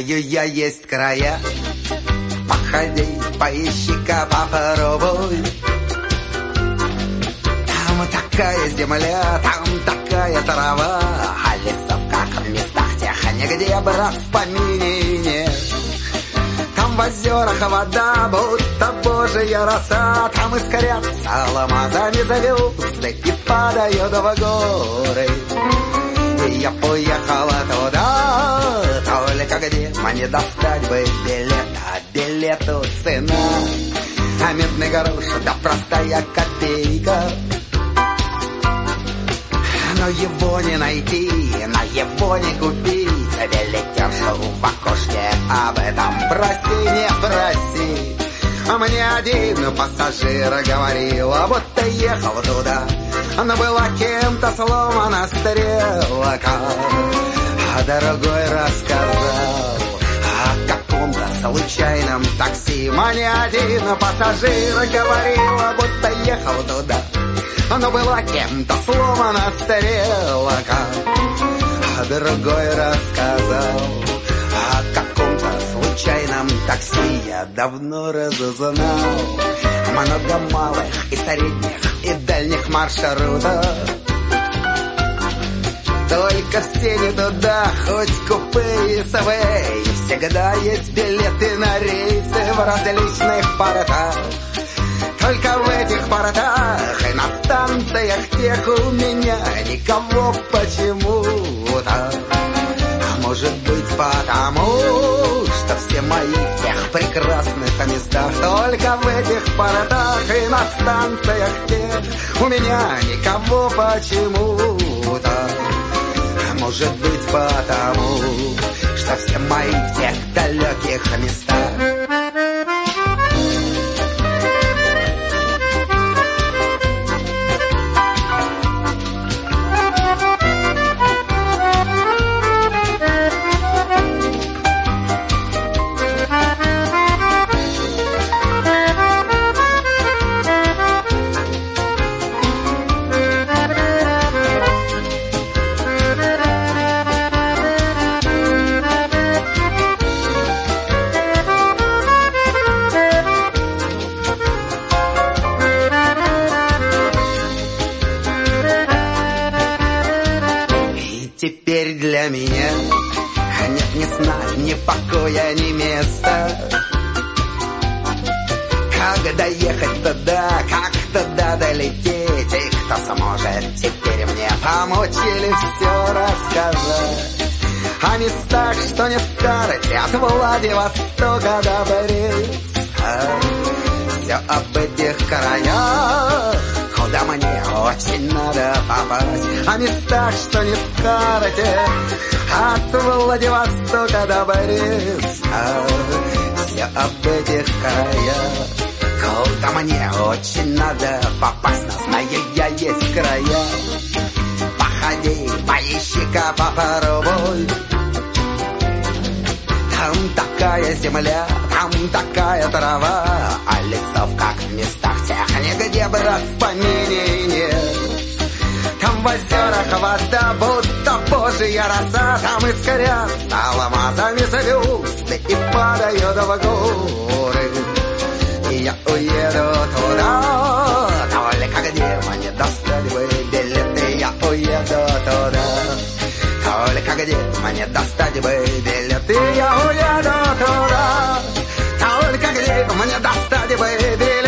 Знаю я есть края. Походи, поищи-ка, попробуй. Там такая земля, там такая трава, а лесов, как в местах тех, нигде, брат, в помине нет. Там в озерах вода, будто божья роса, там искрятся алмазами звезды и падают в горы. И я поехала туда, только где мне достать бы билет, а билету цена, а медный грош, да простая копейка. Но его не найти, на его не купить. Билетершу в окошке об этом проси, не проси. А мне один пассажир говорил, будто ехал туда, но была кем-то сломана стрелка. А другой рассказал о каком-то случайном такси. Мне один пассажир говорил, будто ехал туда, но была кем-то сломана стрелка. А другой рассказал о каком-то случайном такси. Я давно разузнал много малых и средних и дальних маршрутов. Только все не туда, хоть купе и СВ. И всегда есть билеты на рейсы в различных портах. Только в этих портах и на станциях тех у меня никого почему-то. А может быть потому, что все мои в тех прекрасных местах. Только в этих портах и на станциях тех у меня никого почему-то. А может быть потому, что все мои в тех далеких местах. Теперь для меня нет ни сна, ни покоя, ни места. Как доехать туда, как туда долететь, и кто сможет теперь мне помочь или все рассказать о местах, что не в карте, от Владивостока до Бреста. Все об этих краях, куда мне очень надо попасть, о местах, что не в карте, от Владивостока до Бреста. Все об этих краях, куда мне очень надо попасть, но знаю я есть края. Походи, поищи-ка, попробуй. Там такая земля, там такая трава, а лесов, как в местах тех, нигде, брат, в помине нет. Там в озерах вода, будто божья роса, там искрятся алмазами звезды и падают в горы. И я уеду туда, только где мне достать бы билеты. Я уеду туда, только где мне достать бы билеты. Я уеду туда, только где мне достать бы билеты.